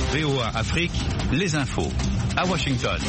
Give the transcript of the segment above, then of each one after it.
VOA Afrique, les infos. À Washington.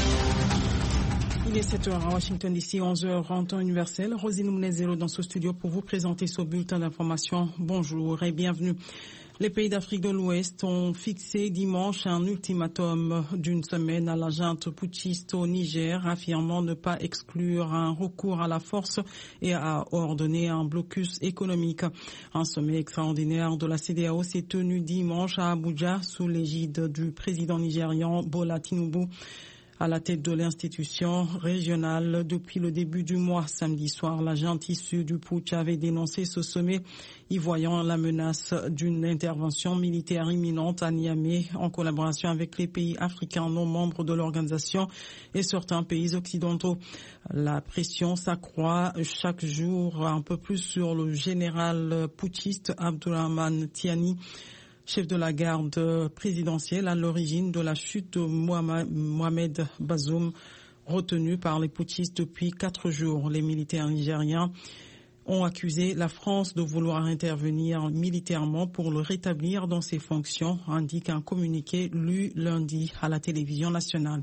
Il est 7h à Washington, d'ici 11h en temps universel. Rosine Mounezero dans ce studio pour vous présenter ce bulletin d'information. Bonjour et bienvenue. Les pays d'Afrique de l'Ouest ont fixé dimanche un ultimatum d'une semaine à la junte putschiste au Niger, affirmant ne pas exclure un recours à la force et à ordonner un blocus économique. Un sommet extraordinaire de la CEDEAO s'est tenu dimanche à Abuja sous l'égide du président nigérian Bola Tinubu. À la tête de l'institution régionale depuis le début du mois. Samedi soir, la junte issue du putsch avait dénoncé ce sommet, y voyant la menace d'une intervention militaire imminente à Niamey en collaboration avec les pays africains non membres de l'organisation et certains pays occidentaux. La pression s'accroît chaque jour un peu plus sur le général putschiste Abdourahmane Tiani, chef de la garde présidentielle à l'origine de la chute de Mohamed Bazoum, retenu par les putschistes depuis 4 jours. Les militaires nigériens ont accusé la France de vouloir intervenir militairement pour le rétablir dans ses fonctions, indique un communiqué lu lundi à la télévision nationale.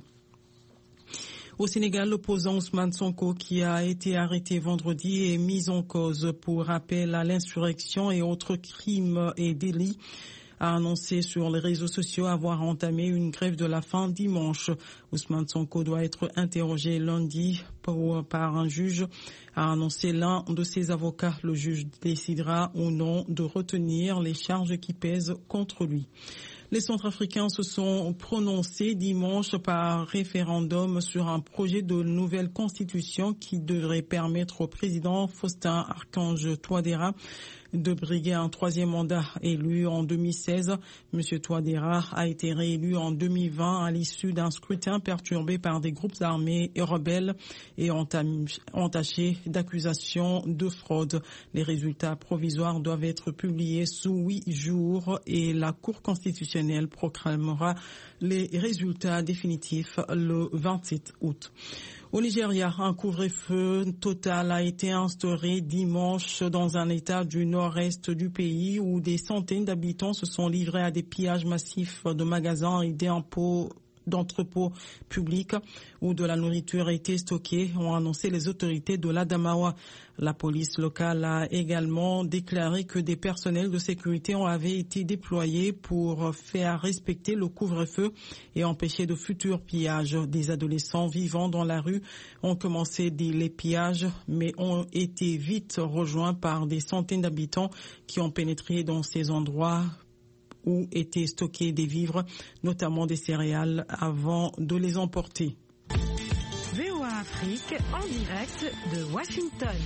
Au Sénégal, l'opposant Ousmane Sonko, qui a été arrêté vendredi, est mis en cause pour appel à l'insurrection et autres crimes et délits, a annoncé sur les réseaux sociaux avoir entamé une grève de la faim dimanche. Ousmane Sonko doit être interrogé lundi par un juge, a annoncé l'un de ses avocats. Le juge décidera ou non de retenir les charges qui pèsent contre lui. Les Centrafricains se sont prononcés dimanche par référendum sur un projet de nouvelle constitution qui devrait permettre au président Faustin Archange Touadéra de briguer un 3e mandat. Élu en 2016, M. Touadéra a été réélu en 2020 à l'issue d'un scrutin perturbé par des groupes armés et rebelles et entaché d'accusations de fraude. Les résultats provisoires doivent être publiés sous 8 jours et la Cour constitutionnelle proclamera les résultats définitifs le 27 août. Au Nigeria, un couvre-feu total a été instauré dimanche dans un état du nord-est du pays où des centaines d'habitants se sont livrés à des pillages massifs de magasins et d'entrepôts publics où de la nourriture a été stockée, ont annoncé les autorités de l'Adamawa. La police locale a également déclaré que des personnels de sécurité avaient été déployés pour faire respecter le couvre-feu et empêcher de futurs pillages. Des adolescents vivant dans la rue ont commencé les pillages, mais ont été vite rejoints par des centaines d'habitants qui ont pénétré dans ces endroits où étaient stockés des vivres, notamment des céréales, avant de les emporter. VOA Afrique en direct de Washington.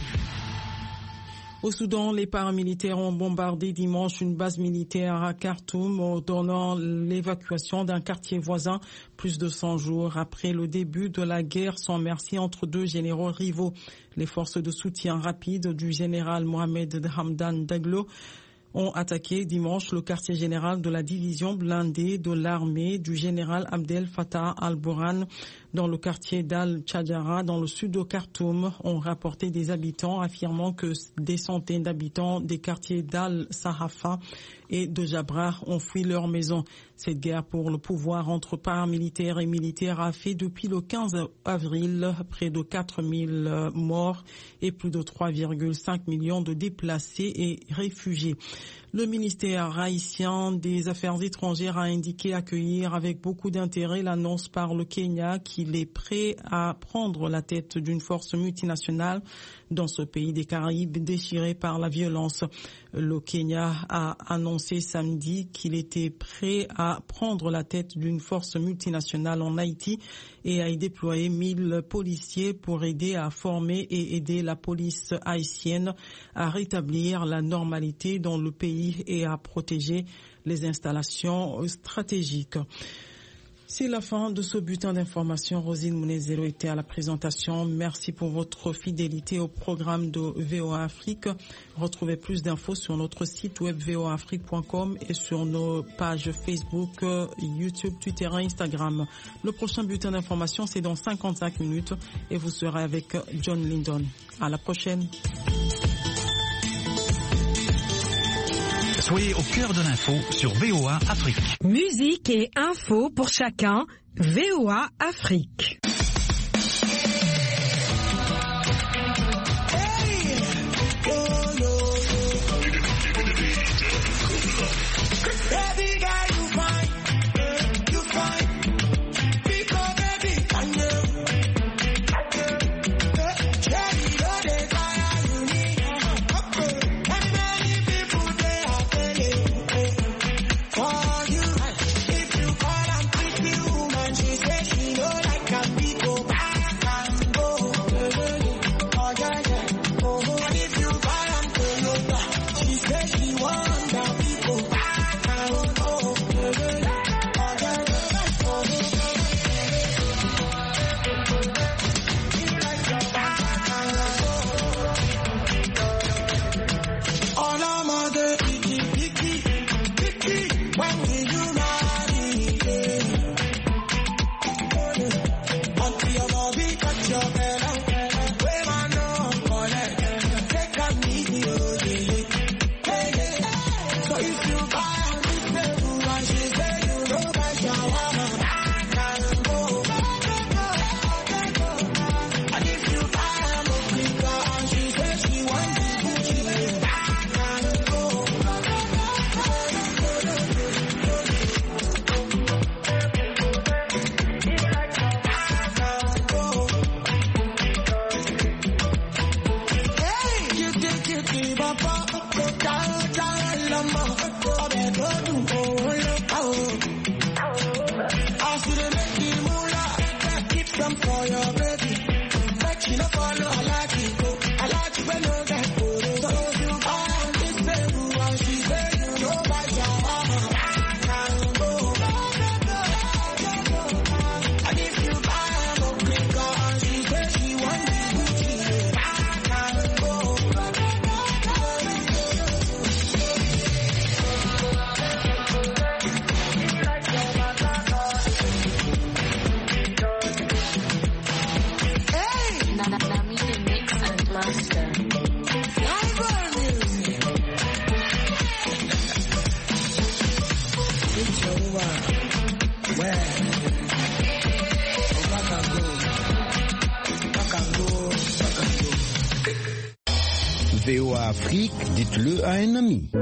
Au Soudan, les paramilitaires ont bombardé dimanche une base militaire à Khartoum, ordonnant l'évacuation d'un quartier voisin plus de 100 jours après le début de la guerre sans merci entre deux généraux rivaux. Les forces de soutien rapide du général Mohamed Hamdan Daglo ont attaqué dimanche le quartier général de la division blindée de l'armée du général Abdel Fattah al-Burhan dans le quartier d'Al-Tchadjara dans le sud de Khartoum, ont rapporté des habitants affirmant que des centaines d'habitants des quartiers d'Al-Sahafa et de Jabra ont fui leur maison. Cette guerre pour le pouvoir entre paramilitaires et militaires a fait depuis le 15 avril près de 4000 morts et plus de 3,5 millions de déplacés et réfugiés. Le ministère haïtien des Affaires étrangères a indiqué accueillir avec beaucoup d'intérêt l'annonce par le Kenya qu'il est prêt à prendre la tête d'une force multinationale dans ce pays des Caraïbes déchiré par la violence. Le Kenya a annoncé samedi qu'il était prêt à prendre la tête d'une force multinationale en Haïti et à y déployer 1000 policiers pour aider à former et aider la police haïtienne à rétablir la normalité dans le pays et à protéger les installations stratégiques. C'est la fin de ce bulletin d'information. Rosine Mounezero était à la présentation. Merci pour votre fidélité au programme de VOA Afrique. Retrouvez plus d'infos sur notre site web voaafrique.com et sur nos pages Facebook, YouTube, Twitter et Instagram. Le prochain bulletin d'information, c'est dans 55 minutes et vous serez avec John Lindon. À la prochaine. Soyez au cœur de l'info sur VOA Afrique. Musique et info pour chacun, VOA Afrique. VOA Afrique, dites-le à un ami.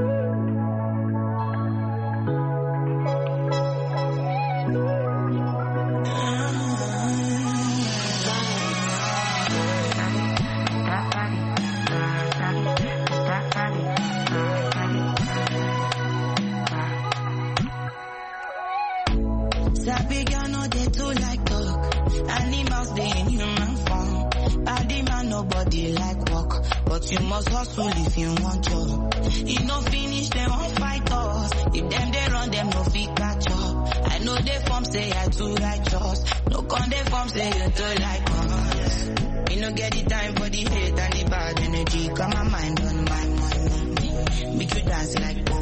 You must hustle if you want job. You no finish, they won't fight us. If them they run, them no fit catch up. I know they form say I too righteous. No con they form say you too like us. Me no get the time for the hate and the bad energy. Got my mind on my money. Make you dance like